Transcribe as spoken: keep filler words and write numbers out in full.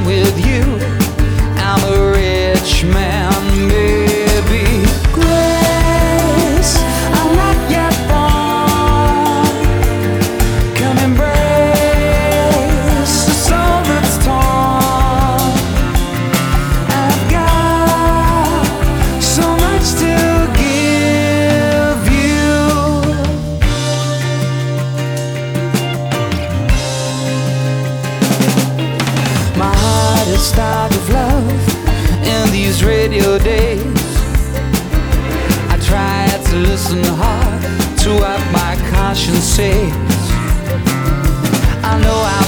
with you, I'm a rich man, baby. Grace, I'm not yet born. Come embrace the soul that's torn. I've got so much to give you. My heart is starved of love in these radio days. I try to listen hard to what my conscience says. I know I